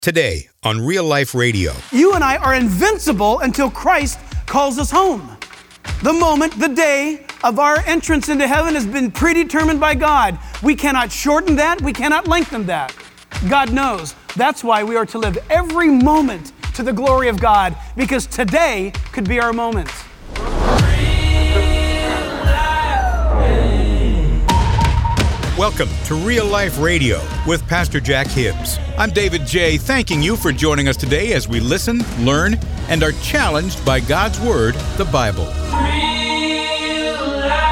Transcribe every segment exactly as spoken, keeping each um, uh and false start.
Today on Real Life Radio. You and I are invincible until Christ calls us home. The moment, the day of our entrance into heaven has been predetermined by God. We cannot shorten that. We cannot lengthen that. God knows. That's why we are to live every moment to the glory of God, because today could be our moment. Welcome to Real Life Radio with Pastor Jack Hibbs. I'm David J., thanking you for joining us today as we listen, learn, and are challenged by God's Word, the Bible. Real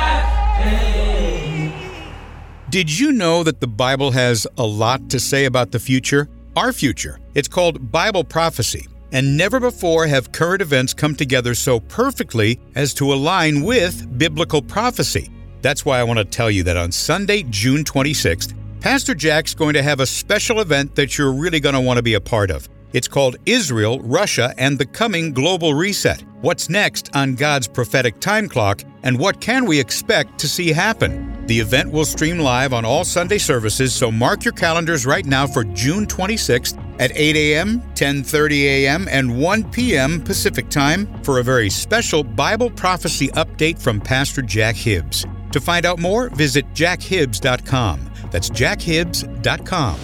Life. Did you know that the Bible has a lot to say about the future? Our future. It's called Bible prophecy. And never before have current events come together so perfectly as to align with biblical prophecy. That's why I want to tell you that on Sunday, June twenty-sixth, Pastor Jack's going to have a special event that you're really going to want to be a part of. It's called Israel, Russia, and the Coming Global Reset. What's next on God's prophetic time clock, and what can we expect to see happen? The event will stream live on all Sunday services, so mark your calendars right now for June twenty-sixth at eight a.m., ten thirty a.m., and one p.m. Pacific Time for a very special Bible prophecy update from Pastor Jack Hibbs. To find out more, visit jack hibbs dot com. That's jack hibbs dot com.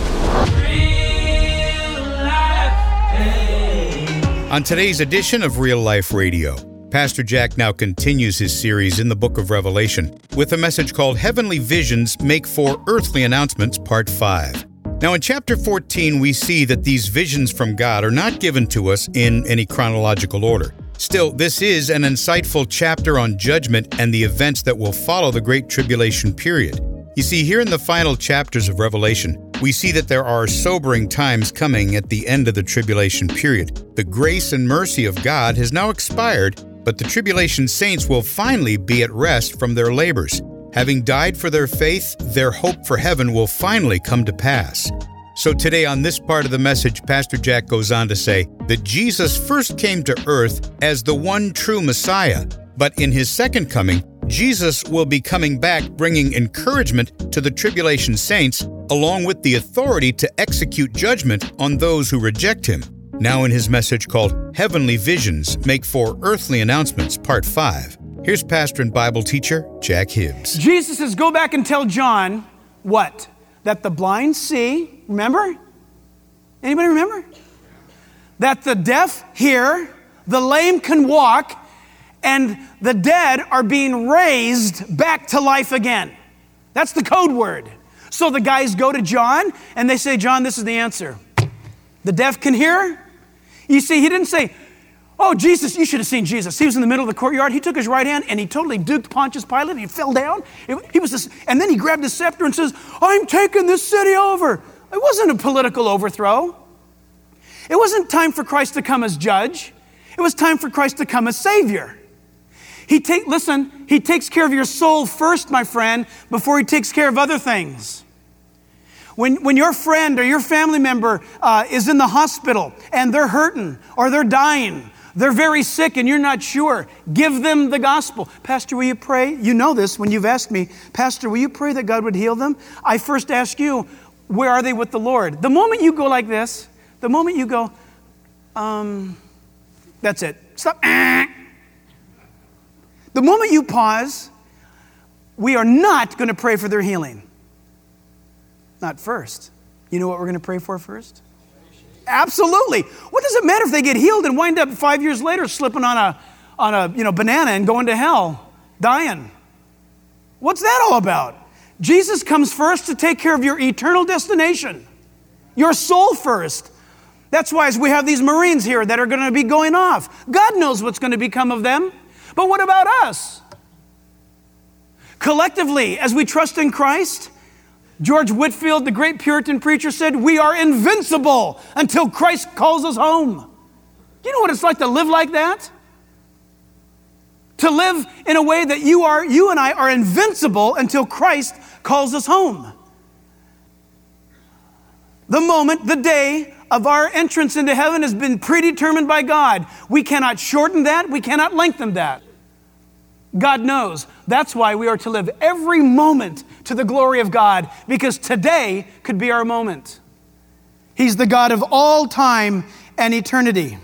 On today's edition of Real Life Radio, Pastor Jack now continues his series in the book of Revelation with a message called Heavenly Visions Make for Earthly Announcements, Part five. Now in chapter fourteen, we see that these visions from God are not given to us in any chronological order. Still, this is an insightful chapter on judgment and the events that will follow the Great Tribulation period. You see, here in the final chapters of Revelation, we see that there are sobering times coming at the end of the tribulation period. The grace and mercy of God has now expired, but the tribulation saints will finally be at rest from their labors. Having died for their faith, their hope for heaven will finally come to pass. So today on this part of the message, Pastor Jack goes on to say that Jesus first came to earth as the one true Messiah, but in his second coming, Jesus will be coming back bringing encouragement to the tribulation saints, along with the authority to execute judgment on those who reject him. Now in his message called Heavenly Visions Make for Earthly Announcements, Part five. Here's pastor and Bible teacher Jack Hibbs. Jesus says, go back and tell John what? That the blind see, remember? Anybody remember? That the deaf hear, the lame can walk, and the dead are being raised back to life again. That's the code word. So the guys go to John, and they say, John, this is the answer. The deaf can hear. You see, he didn't say, oh, Jesus, you should have seen Jesus. He was in the middle of the courtyard. He took his right hand and he totally duked Pontius Pilate and he fell down. It, he was this, and then he grabbed his scepter and says, I'm taking this city over. It wasn't a political overthrow. It wasn't time for Christ to come as judge. It was time for Christ to come as Savior. He take, listen, he takes care of your soul first, my friend, before he takes care of other things. When, when your friend or your family member uh, is in the hospital and they're hurting or they're dying, they're very sick and you're not sure, give them the gospel. Pastor, will you pray? You know this when you've asked me, Pastor, will you pray that God would heal them? I first ask you, where are they with the Lord? The moment you go like this, the moment you go, um, that's it. Stop. The moment you pause, we are not going to pray for their healing. Not first. You know what we're going to pray for first? Absolutely. What does it matter if they get healed and wind up five years later slipping on a on a you know banana and going to hell, dying? What's that all about? Jesus comes first to take care of your eternal destination, your soul first. That's why as we have these Marines here that are going to be going off, God knows what's going to become of them. But what about us? Collectively, as we trust in Christ, George Whitefield, the great Puritan preacher, said, we are invincible until Christ calls us home. You know what it's like to live like that? To live in a way that you are, you and I are invincible until Christ calls us home. The moment, the day of our entrance into heaven has been predetermined by God. We cannot shorten that. We cannot lengthen that. God knows. That's why we are to live every moment to the glory of God, because today could be our moment. He's the God of all time and eternity.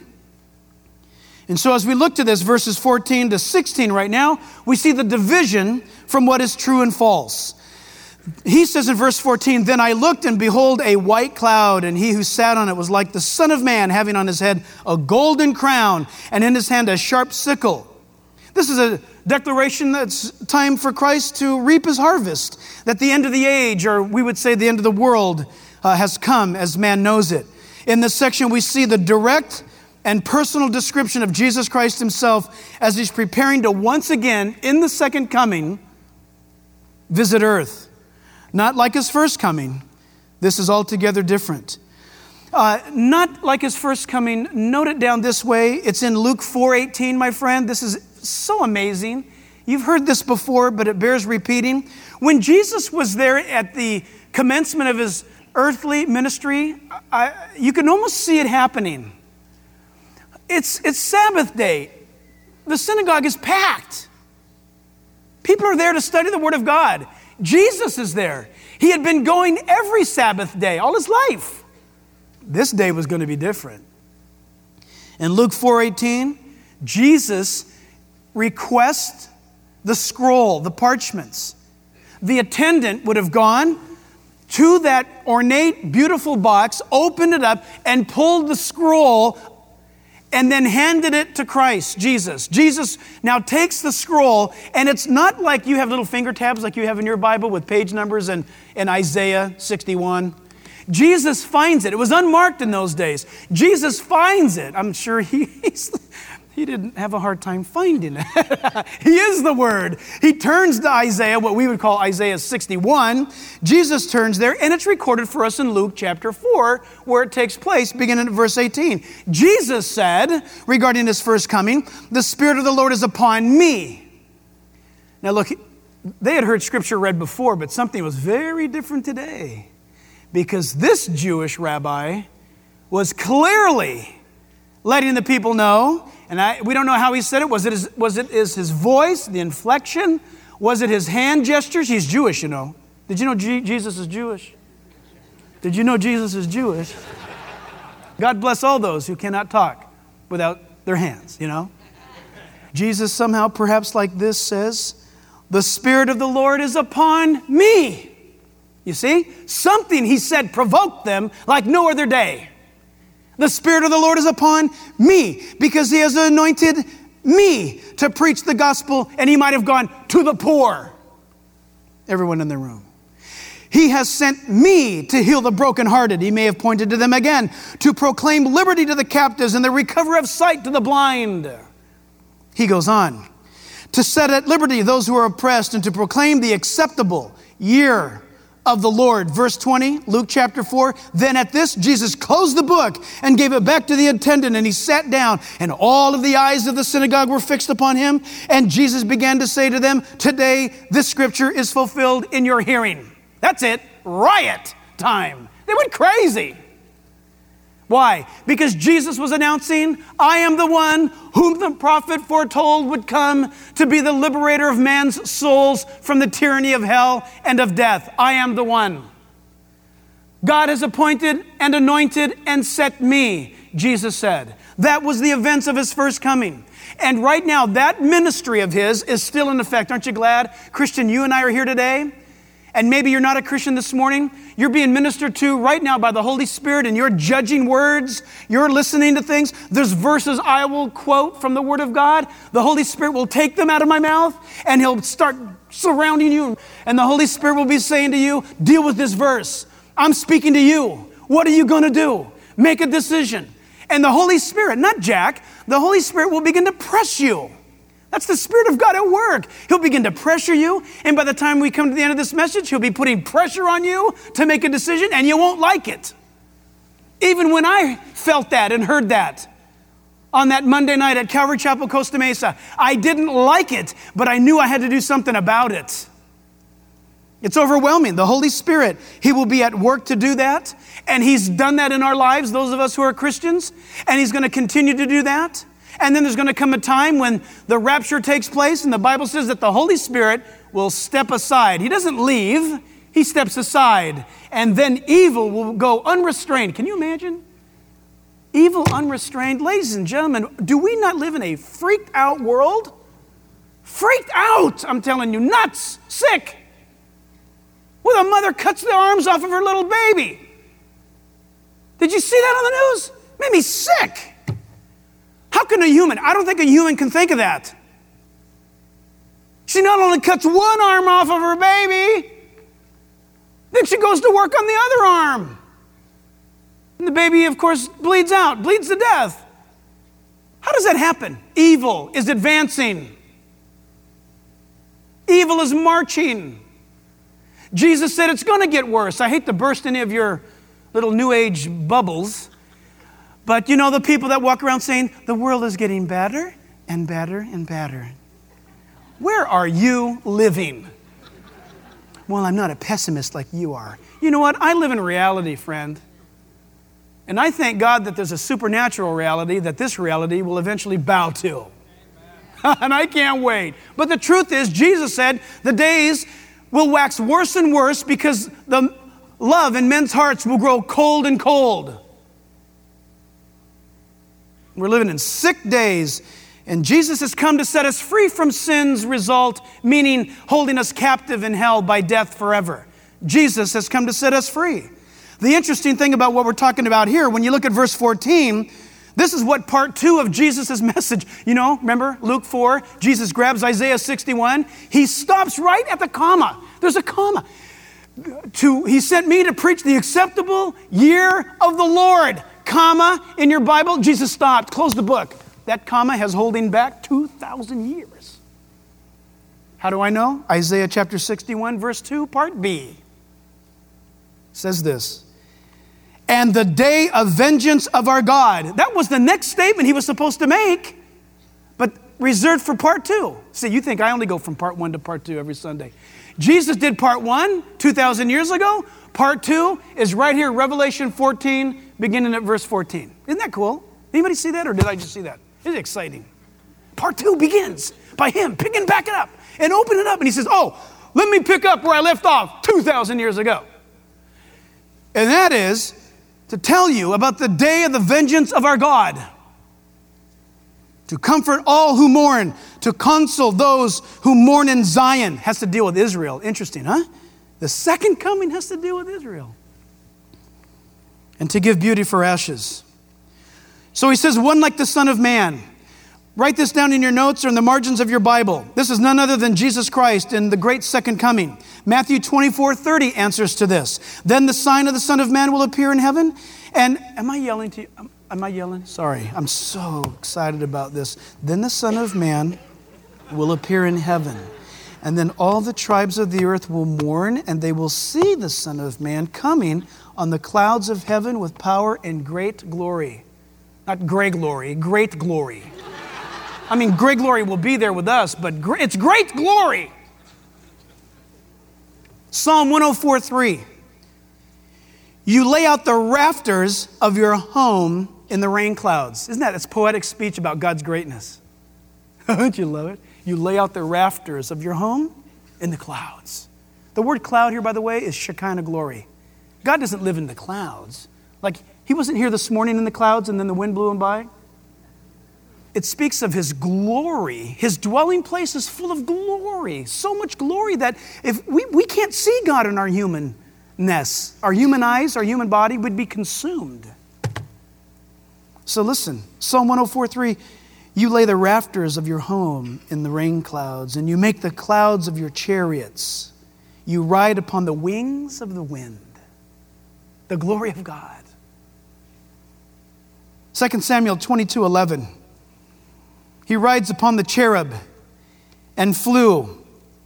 And so as we look to this, verses fourteen to sixteen right now, we see the division from what is true and false. He says in verse fourteen, "Then I looked, and behold, a white cloud, and he who sat on it was like the Son of Man, having on his head a golden crown, and in his hand a sharp sickle." This is a declaration that's time for Christ to reap his harvest, that the end of the age, or we would say the end of the world, uh, has come as man knows it. In this section, we see the direct and personal description of Jesus Christ himself as he's preparing to once again, in the second coming, visit earth. Not like his first coming. This is altogether different. Uh, not like his first coming. Note it down this way. It's in Luke four eighteen, my friend. This is so amazing. You've heard this before, but it bears repeating. When Jesus was there at the commencement of his earthly ministry, I, you can almost see it happening. It's, it's Sabbath day. The synagogue is packed. People are there to study the Word of God. Jesus is there. He had been going every Sabbath day all his life. This day was going to be different. In Luke four eighteen, Jesus requests the scroll, the parchments. The attendant would have gone to that ornate, beautiful box, opened it up, and pulled the scroll, and then handed it to Christ, Jesus. Jesus now takes the scroll, and it's not like you have little finger tabs like you have in your Bible with page numbers and, and Isaiah sixty-one. Jesus finds it. It was unmarked in those days. Jesus finds it. I'm sure he, he's, he didn't have a hard time finding it. He is the Word. He turns to Isaiah, what we would call Isaiah sixty-one. Jesus turns there, and it's recorded for us in Luke chapter four, where it takes place, beginning at verse eighteen. Jesus said, regarding his first coming, "The Spirit of the Lord is upon me." Now look, they had heard Scripture read before, but something was very different today. Because this Jewish rabbi was clearly letting the people know, and I, we don't know how he said it. Was it, his, was it his, his voice, the inflection? Was it his hand gestures? He's Jewish, you know. Did you know G- Jesus is Jewish? Did you know Jesus is Jewish? God bless all those who cannot talk without their hands, you know. Jesus somehow, perhaps like this, says, "The Spirit of the Lord is upon me." You see, something he said provoked them like no other day. The Spirit of the Lord is upon me because he has anointed me to preach the gospel, and he might have gone to the poor. Everyone in the room. He has sent me to heal the brokenhearted. He may have pointed to them again, to proclaim liberty to the captives and the recovery of sight to the blind. He goes on, to set at liberty those who are oppressed and to proclaim the acceptable year of the Lord. Verse twenty, Luke chapter four. Then at this, Jesus closed the book and gave it back to the attendant, and he sat down, and all of the eyes of the synagogue were fixed upon him. And Jesus began to say to them, "Today, this scripture is fulfilled in your hearing." That's it. Riot time. They went crazy. Why? Because Jesus was announcing, "I am the one whom the prophet foretold would come to be the liberator of man's souls from the tyranny of hell and of death. I am the one. God has appointed and anointed and set me," Jesus said. That was the events of his first coming. And right now, that ministry of his is still in effect. Aren't you glad? Christian, you and I are here today. And maybe you're not a Christian this morning. You're being ministered to right now by the Holy Spirit, and you're judging words. You're listening to things. There's verses I will quote from the Word of God. The Holy Spirit will take them out of my mouth, and he'll start surrounding you. And the Holy Spirit will be saying to you, "Deal with this verse. I'm speaking to you. What are you going to do? Make a decision." And the Holy Spirit, not Jack, the Holy Spirit will begin to press you. That's the Spirit of God at work. He'll begin to pressure you, and by the time we come to the end of this message, he'll be putting pressure on you to make a decision, and you won't like it. Even when I felt that and heard that on that Monday night at Calvary Chapel, Costa Mesa, I didn't like it, but I knew I had to do something about it. It's overwhelming. The Holy Spirit, he will be at work to do that, and he's done that in our lives, those of us who are Christians, and he's going to continue to do that. And then there's going to come a time when the rapture takes place, and the Bible says that the Holy Spirit will step aside. He doesn't leave. He steps aside, and then evil will go unrestrained. Can you imagine? Evil unrestrained. Ladies and gentlemen, do we not live in a freaked out world? Freaked out, I'm telling you, nuts, sick. Where the mother cuts the arms off of her little baby. Did you see that on the news? Made me sick. How can a human, I don't think a human can think of that. She not only cuts one arm off of her baby, then she goes to work on the other arm. And the baby, of course, bleeds out, bleeds to death. How does that happen? Evil is advancing. Evil is marching. Jesus said it's going to get worse. I hate to burst any of your little New Age bubbles, but you know the people that walk around saying, the world is getting better and better and better. Where are you living? Well, I'm not a pessimist like you are. You know what? I live in reality, friend. And I thank God that there's a supernatural reality that this reality will eventually bow to. And I can't wait. But the truth is, Jesus said, the days will wax worse and worse because the love in men's hearts will grow cold and cold. We're living in sick days, and Jesus has come to set us free from sin's result, meaning holding us captive in hell by death forever. Jesus has come to set us free. The interesting thing about what we're talking about here, when you look at verse fourteen, this is what part two of Jesus' message, you know, remember Luke four, Jesus grabs Isaiah sixty-one. He stops right at the comma. There's a comma. To, he sent me to preach the acceptable year of the Lord. Comma in your Bible, Jesus stopped, closed the book. That comma has holding back two thousand years. How do I know? Isaiah chapter sixty-one, verse two, part B. Says this. And the day of vengeance of our God. That was the next statement he was supposed to make, but reserved for part two. See, you think I only go from part one to part two every Sunday. Jesus did part one two thousand years ago. Part two is right here, Revelation fourteen, beginning at verse fourteen. Isn't that cool? Anybody see that, or did I just see that? It's exciting. Part two begins by him picking back it up and opening it up. And he says, oh, let me pick up where I left off two thousand years ago. And that is to tell you about the day of the vengeance of our God, to comfort all who mourn, to console those who mourn in Zion. Has to deal with Israel. Interesting, huh? The second coming has to deal with Israel. And to give beauty for ashes. So he says, one like the Son of Man. Write this down in your notes or in the margins of your Bible. This is none other than Jesus Christ in the great second coming. Matthew twenty-four thirty answers to this. Then the sign of the Son of Man will appear in heaven. And am I yelling to you? Am I yelling? Sorry. I'm so excited about this. Then the Son of Man will appear in heaven. And then all the tribes of the earth will mourn, and they will see the Son of Man coming on the clouds of heaven with power and great glory. Not gray glory, great glory. I mean, great glory will be there with us, but it's great glory. Psalm one oh four three. You lay out the rafters of your home in the rain clouds. Isn't that? It's poetic speech about God's greatness. Don't you love it? You lay out the rafters of your home in the clouds. The word cloud here, by the way, is Shekinah glory. God doesn't live in the clouds. Like, he wasn't here this morning in the clouds and then the wind blew him by. It speaks of his glory. His dwelling place is full of glory. So much glory that if we, we can't see God in our humanness, our human eyes, our human body would be consumed. So listen, Psalm one oh four three, you lay the rafters of your home in the rain clouds, and you make the clouds of your chariots. You ride upon the wings of the wind. The glory of God. Second Samuel twenty-two eleven. He rides upon the cherub and flew.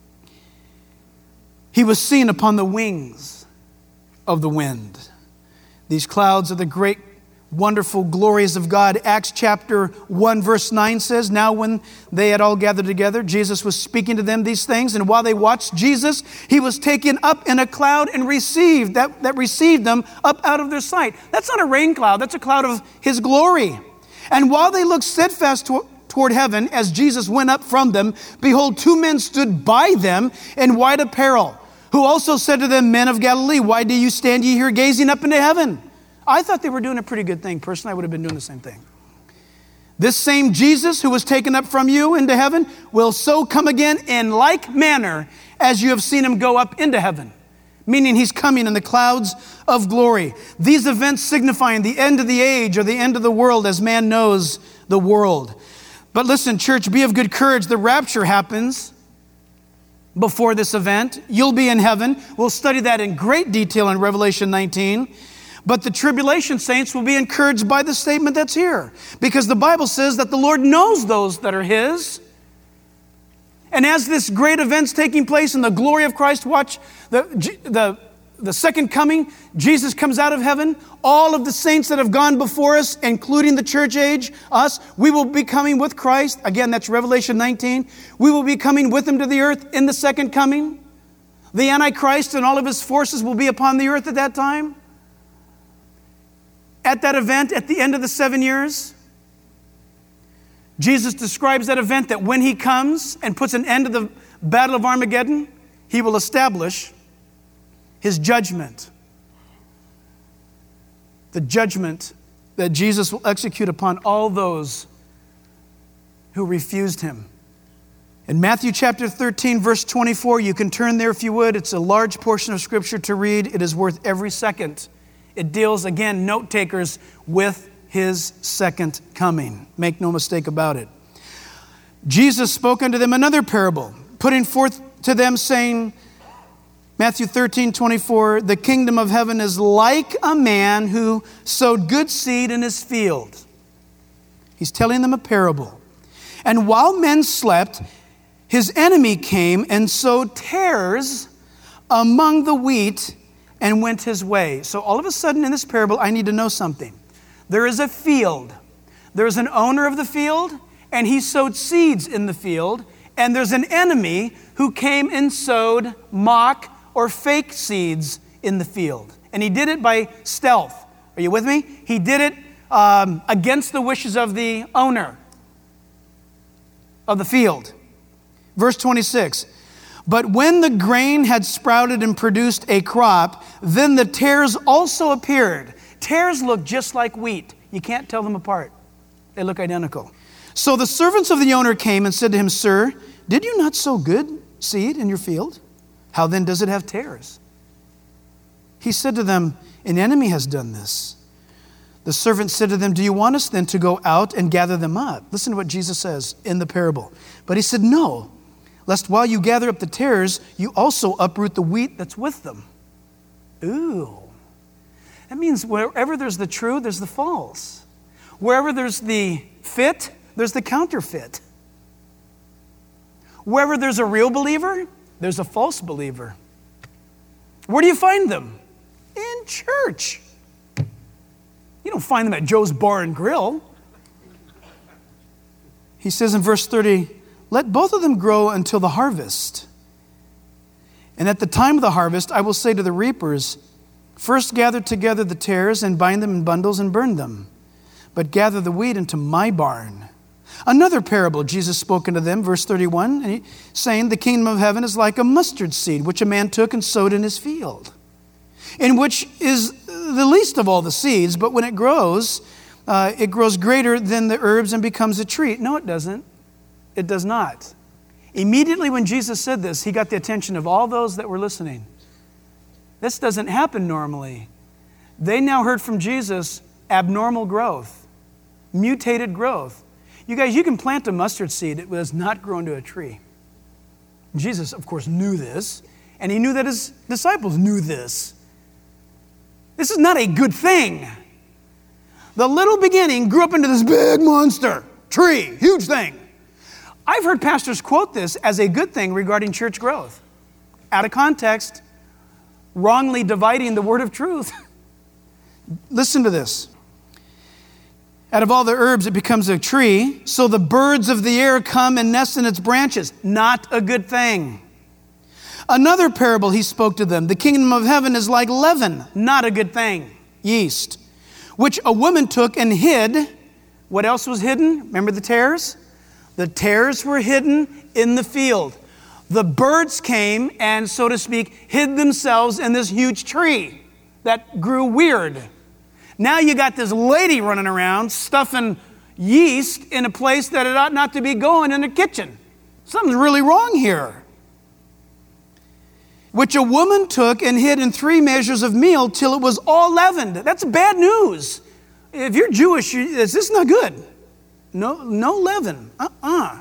He was seen upon the wings of the wind. These clouds are the great, wonderful glories of God. Acts chapter one verse nine says, now when they had all gathered together, Jesus was speaking to them these things. And while they watched Jesus, he was taken up in a cloud and received, that, that received them up out of their sight. That's not a rain cloud. That's a cloud of his glory. And while they looked steadfast to, toward heaven as Jesus went up from them, behold, two men stood by them in white apparel, who also said to them, men of Galilee, why do you stand ye here gazing up into heaven? I thought they were doing a pretty good thing. Personally, I would have been doing the same thing. This same Jesus who was taken up from you into heaven will so come again in like manner as you have seen him go up into heaven. Meaning he's coming in the clouds of glory. These events signifying the end of the age or the end of the world as man knows the world. But listen, church, be of good courage. The rapture happens before this event. You'll be in heaven. We'll study that in great detail in Revelation nineteen. But the tribulation saints will be encouraged by the statement that's here. Because the Bible says that the Lord knows those that are his. And as this great event's taking place in the glory of Christ, watch the, the, the second coming, Jesus comes out of heaven. All of the saints that have gone before us, including the church age, us, we will be coming with Christ. Again, that's Revelation nineteen. We will be coming with him to the earth in the second coming. The Antichrist and all of his forces will be upon the earth at that time. At that event, at the end of the seven years, Jesus describes that event that when he comes and puts an end to the battle of Armageddon, he will establish his judgment. The judgment that Jesus will execute upon all those who refused him. In Matthew chapter thirteen, verse twenty-four, you can turn there if you would. It's a large portion of scripture to read. It is worth every second. It deals, again, note takers, with his second coming. Make no mistake about it. Jesus spoke unto them another parable, putting forth to them, saying, Matthew thirteen, twenty-four, the kingdom of heaven is like a man who sowed good seed in his field. He's telling them a parable. And while men slept, his enemy came and sowed tares among the wheat and went his way. So all of a sudden in this parable, I need to know something. There is a field. There's an owner of the field, and he sowed seeds in the field. And there's an enemy who came and sowed mock or fake seeds in the field. And he did it by stealth. Are you with me? He did it um, against the wishes of the owner of the field. Verse twenty-six. But when the grain had sprouted and produced a crop, then the tares also appeared. Tares look just like wheat. You can't tell them apart. They look identical. So the servants of the owner came and said to him, Sir, did you not sow good seed in your field? How then does it have tares? He said to them, An enemy has done this. The servant said to them, Do you want us then to go out and gather them up? Listen to what Jesus says in the parable. But he said, No. Lest while you gather up the tares, you also uproot the wheat that's with them. Ooh. That means wherever there's the true, there's the false. Wherever there's the fit, there's the counterfeit. Wherever there's a real believer, there's a false believer. Where do you find them? In church. You don't find them at Joe's Bar and Grill. He says in verse thirty, Let both of them grow until the harvest. And at the time of the harvest, I will say to the reapers, First gather together the tares and bind them in bundles and burn them. But gather the wheat into my barn. Another parable Jesus spoke unto them, verse thirty-one, and he, saying, The kingdom of heaven is like a mustard seed, which a man took and sowed in his field, in which is the least of all the seeds, but when it grows, uh, it grows greater than the herbs and becomes a tree. No, it doesn't. It does not. Immediately when Jesus said this, he got the attention of all those that were listening. This doesn't happen normally. They now heard from Jesus abnormal growth, mutated growth. You guys, you can plant a mustard seed. It does not grow into a tree. Jesus, of course, knew this, and he knew that his disciples knew this. This is not a good thing. The little beginning grew up into this big monster, tree, huge thing. I've heard pastors quote this as a good thing regarding church growth. Out of context, wrongly dividing the word of truth. Listen to this. Out of all the herbs, it becomes a tree, so the birds of the air come and nest in its branches. Not a good thing. Another parable he spoke to them. The kingdom of heaven is like leaven. Not a good thing. Yeast, which a woman took and hid. What else was hidden? Remember the tares? The tares were hidden in the field. The birds came and, so to speak, hid themselves in this huge tree that grew weird. Now you got this lady running around stuffing yeast in a place that it ought not to be going, in the kitchen. Something's really wrong here. Which a woman took and hid in three measures of meal till it was all leavened. That's bad news. If you're Jewish, this is not good. No, no leaven. Uh-uh.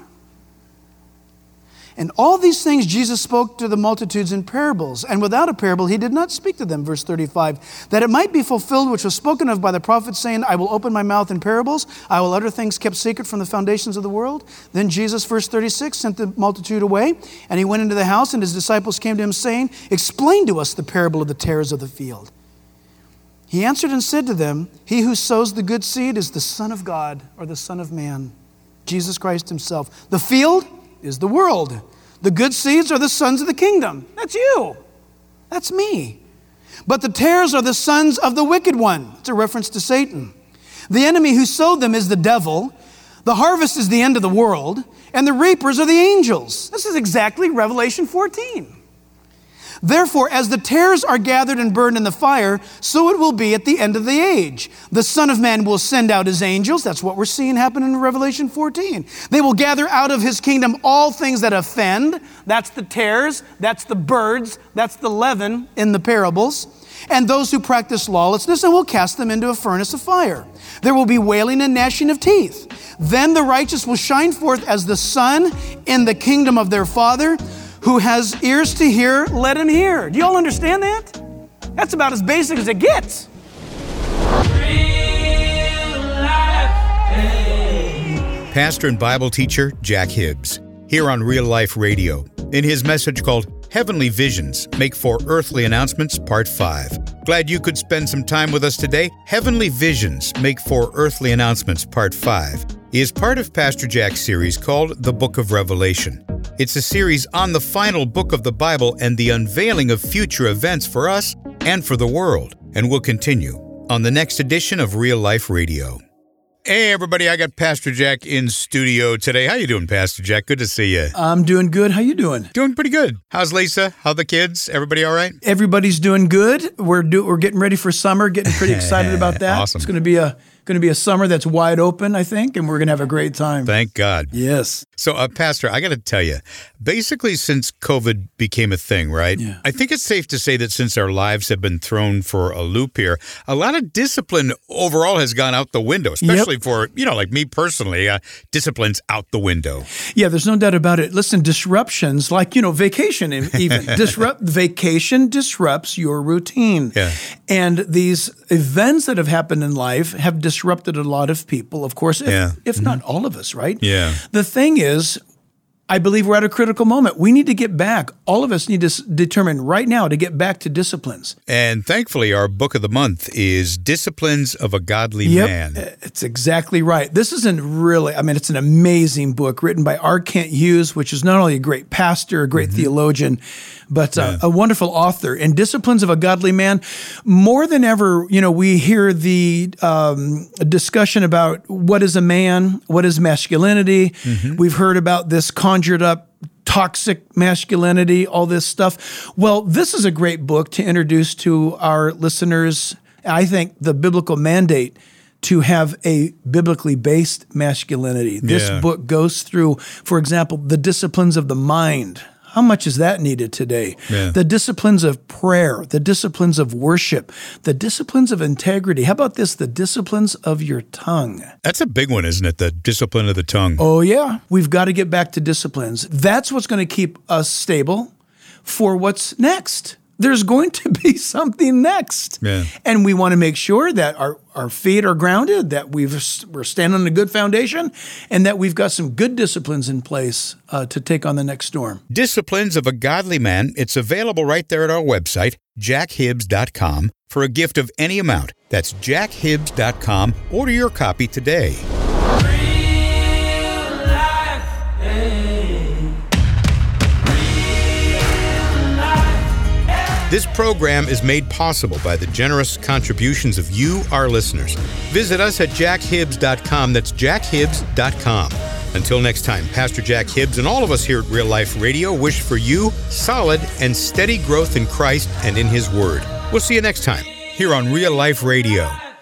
And all these things Jesus spoke to the multitudes in parables, and without a parable he did not speak to them, verse thirty-five, that it might be fulfilled which was spoken of by the prophet, saying, I will open my mouth in parables, I will utter things kept secret from the foundations of the world. Then Jesus, verse thirty-six, sent the multitude away, and he went into the house, and his disciples came to him, saying, explain to us the parable of the tares of the field. He answered and said to them, he who sows the good seed is the Son of God, or the Son of Man, Jesus Christ himself. The field is the world. The good seeds are the sons of the kingdom. That's you. That's me. But the tares are the sons of the wicked one. It's a reference to Satan. The enemy who sowed them is the devil. The harvest is the end of the world, and the reapers are the angels. This is exactly Revelation fourteen. Therefore, as the tares are gathered and burned in the fire, so it will be at the end of the age. The Son of Man will send out his angels. That's what we're seeing happen in Revelation fourteen. They will gather out of his kingdom all things that offend. That's the tares. That's the birds. That's the leaven in the parables. And those who practice lawlessness, and will cast them into a furnace of fire. There will be wailing and gnashing of teeth. Then the righteous will shine forth as the sun in the kingdom of their Father. Who has ears to hear, let him hear. Do you all understand that? That's about as basic as it gets. Pastor and Bible teacher Jack Hibbs, here on Real Life Radio, in his message called Heavenly Visions Make for Earthly Announcements, Part five. Glad you could spend some time with us today. Heavenly Visions Make for Earthly Announcements, Part five, is part of Pastor Jack's series called The Book of Revelation. It's a series on the final book of the Bible and the unveiling of future events for us and for the world, and will continue on the next edition of Real Life Radio. Hey, everybody, I got Pastor Jack in studio today. How you doing, Pastor Jack? Good to see you. I'm doing good. How you doing? Doing pretty good. How's Lisa? How the kids? Everybody all right? Everybody's doing good. We're do, we're getting ready for summer, getting pretty excited about that. Awesome. It's going to be a going to be a summer that's wide open, I think, and we're going to have a great time. Thank God. Yes. So, uh, Pastor, I got to tell you, basically since COVID became a thing, right? Yeah. I think it's safe to say that since our lives have been thrown for a loop here, a lot of discipline overall has gone out the window, especially yep. for, you know, like me personally, uh, discipline's out the window. Yeah, there's no doubt about it. Listen, disruptions, like, you know, vacation even, disrupt vacation disrupts your routine. Yeah. And these events that have happened in life have disrupted a lot of people, of course, if, yeah. if mm-hmm. not all of us, right? Yeah. The thing is, I believe we're at a critical moment. We need to get back. All of us need to s- determine right now to get back to disciplines. And thankfully, our book of the month is Disciplines of a Godly yep, Man. It's exactly right. This isn't really, I mean, it's an amazing book written by R. Kent Hughes, which is not only a great pastor, a great mm-hmm. theologian, but uh, yeah. a wonderful author. And Disciplines of a Godly Man, more than ever, you know, we hear the um, discussion about what is a man, what is masculinity. Mm-hmm. We've heard about this conjured up toxic masculinity, all this stuff. Well, this is a great book to introduce to our listeners. I think the biblical mandate to have a biblically based masculinity. This yeah. book goes through, for example, the disciplines of the mind. How much is that needed today? Yeah. The disciplines of prayer, the disciplines of worship, the disciplines of integrity. How about this? The disciplines of your tongue. That's a big one, isn't it? The discipline of the tongue. Oh, yeah. We've got to get back to disciplines. That's what's going to keep us stable for what's next. There's going to be something next. Yeah. And we want to make sure that our, our feet are grounded, that we've, we're standing on a good foundation, and that we've got some good disciplines in place uh, to take on the next storm. Disciplines of a Godly Man. It's available right there at our website, jack hibbs dot com, for a gift of any amount. That's jack hibbs dot com. Order your copy today. This program is made possible by the generous contributions of you, our listeners. Visit us at jack hibbs dot com. That's jack hibbs dot com. Until next time, Pastor Jack Hibbs and all of us here at Real Life Radio wish for you solid and steady growth in Christ and in His Word. We'll see you next time here on Real Life Radio.